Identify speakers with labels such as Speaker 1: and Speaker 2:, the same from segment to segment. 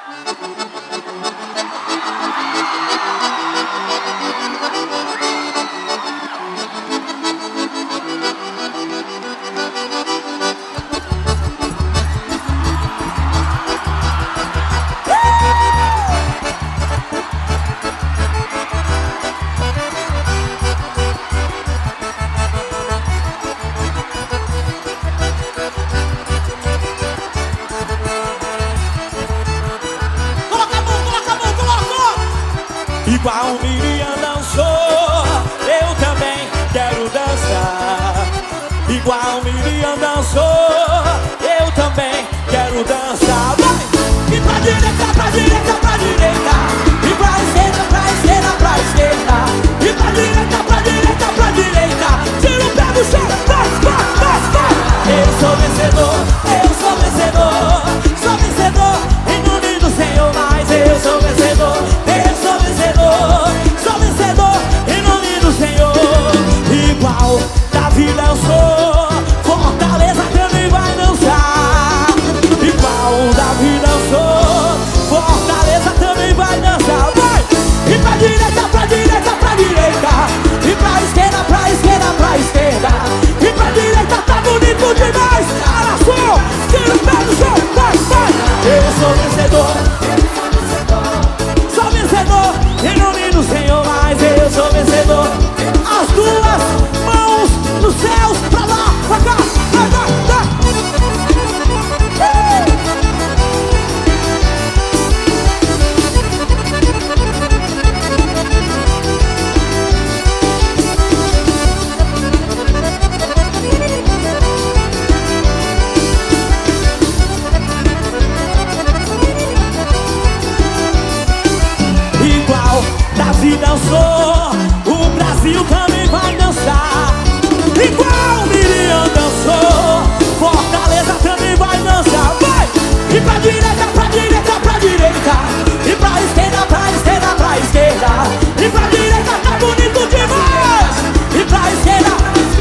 Speaker 1: Igual Miriam dançou, eu também quero dançar. Igual Miriam dançou, eu também quero dançar. Vai! E pra direita, pra direita, pra direita. E pra esquerda, pra esquerda, pra esquerda. E pra direita, pra direita, pra direita. Tira o pé do chão, vai, vai, vai, vai. Eu sou vencedor, eu sou vencedor. Sou vencedor, em nome do Senhor. Mas eu sou vencedor, eu sou vencedor. Sou vencedor, em nome do Senhor. Igual Davi dançou, Fortaleza também vai dançar. Igual Davi dançou, Fortaleza também vai dançar. Vai! E pra direita, pra direita, pra direita. E pra esquerda, pra esquerda, pra esquerda. E pra direita tá bonito demais. Araçou, tira o pé do chão, vai, vai. Eu sou vencedor, sou vencedor, em nome do Senhor. Mas eu sou vencedor. As duas mãos nos céus, pra lá, pra cá, vai, vai, vai. Igual Davi dançou, o Brasil também vai dançar. Igual Miriam dançou, Fortaleza também vai dançar. Vai! E pra direita, pra direita, pra direita. E pra esquerda, pra esquerda, pra esquerda. E pra direita tá bonito demais. E pra esquerda,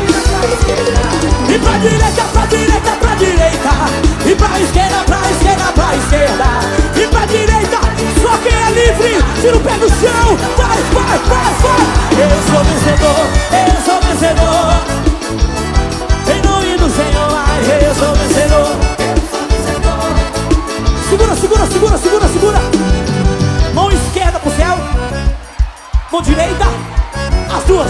Speaker 1: e pra direita, pra direita, pra direita. E pra esquerda, pra esquerda, pra esquerda. E pra direita, só quem é livre, tira o pé do chão. Vai, vai, vai, vai. Eu sou vencedor, eu sou vencedor. Em nome do Senhor, mas eu sou vencedor. Segura, segura, segura, segura, segura. Mão esquerda pro céu, mão direita, as duas.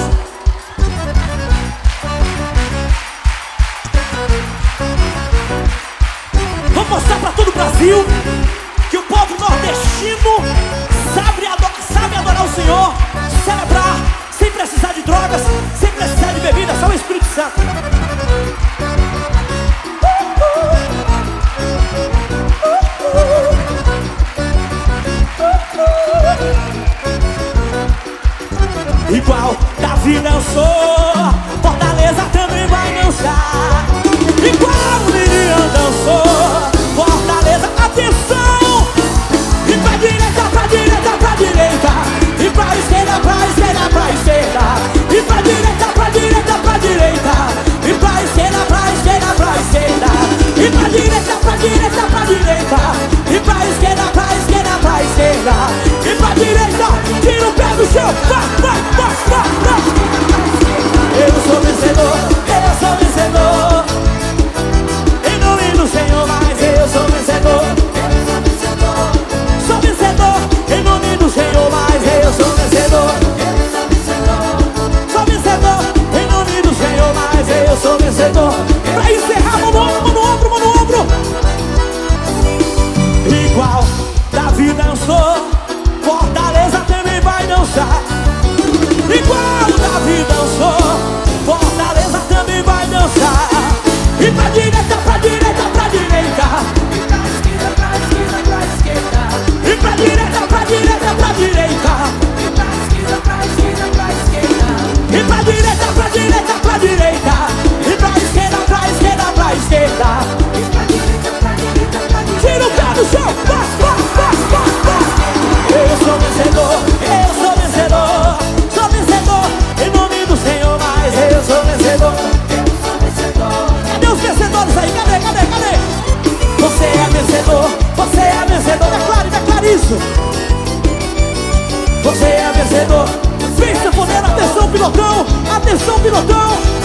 Speaker 1: Vamos mostrar pra todo o Brasil que o povo nordestino sabe adorar o Senhor, celebrar, sem precisar de drogas, sem precisar de bebida, só o Espírito Santo. Igual Davi dançou, Fortaleza também vai dançar. Igual Miriam dançou, Fortaleza, atenção! E pra direita, pra direita, pra direita. E pra esquerda, pra esquerda, pra esquerda. E pra direita, pra direita, pra direita. E pra esquerda, pra esquerda, pra esquerda. E pra direita, pra direita, pra direita. E pra esquerda, pra esquerda, pra esquerda. E pra direita, tira o pé do chão. Vai, vai, vai, vai, vai. Eu sou vencedor, eu sou vencedor. Em nome do Senhor, mas eu sou vencedor. Sou vencedor, em nome do Senhor, mas eu sou vencedor. Sou vencedor, em nome do Senhor, mas eu sou vencedor. Pra encerrar, mão no ombro, mão no ombro, mão no ombro. Igual Davi dançou, Fortaleza também vai dançar. isso. Você é vencedor. Vem, sanfoneiro, atenção, pilotão. Atenção, pilotão.